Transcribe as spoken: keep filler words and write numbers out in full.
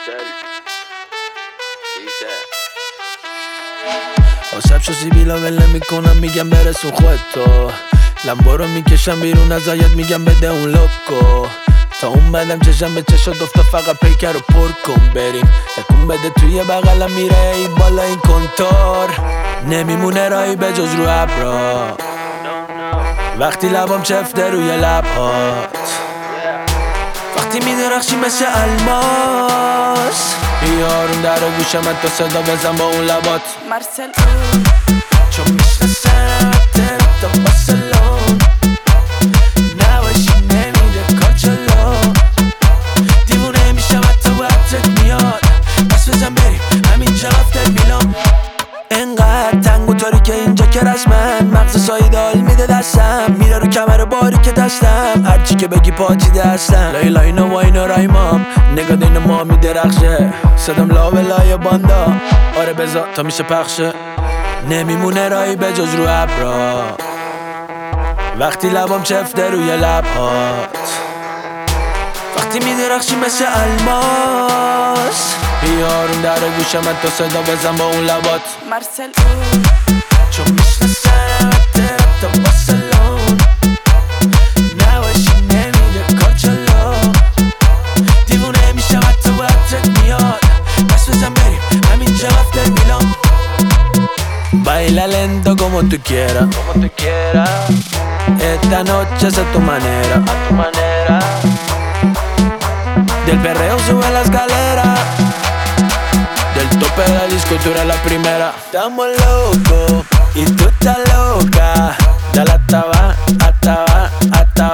آسب شو سیبیلا وله میکنم میگم برسون خودتو، لمبا رو میکشم بیرون از آیت میگم بده اون لوکو. تا اون بدم چشم به چشات افته فقط پیکر رو پر کن بریم. تکون بده توی بغلم میره ای بالا این کنتور. نمیمونه رایی به جز رو ابرا وقتی لبام چفته روی لبهات. وقتی میدرخشی مثل الماس یارون در گوشم تو صدا بزن با اون لبات. مارسل چون میشناسم تا بارسلون نباشی نمیره کار جلو. دیوونه میشم حتی وقتت میاد بس بزن بریم همین جا افتر میلان. انقدر تنگ و تاریکه اینجا که رسمن مغز سایدال میده دستم میره رو کمر باری که دستم هرچی که بگی پاچیده هستم. لای لاینا واینا رایمام نگاه دین ما میدرخشه صدام لاوه لای باندا آره بزا تا میشه پخشه. نمیمونه رایی به جز رو ابرا وقتی لبام چفته روی لبهات. وقتی میدرخشی مثل الماس یارون در گوشم تو صدا بزن با اون لبات. مارسل چون میشناسم تا بارسلون نباشی نمیره کار جلو. دیوونه میشم حتی وقتت میاد بس بزن بریم همین جا افتر میلان. Baila lento como tú quieras, como tú quieras. Esta noche es a tu manera, a tu manera. Del perreo sube la escalera. Del tope de la disco tú eres la primera. Estamos locos y tú estás loca. Dale hasta abajo, hasta abajo, hasta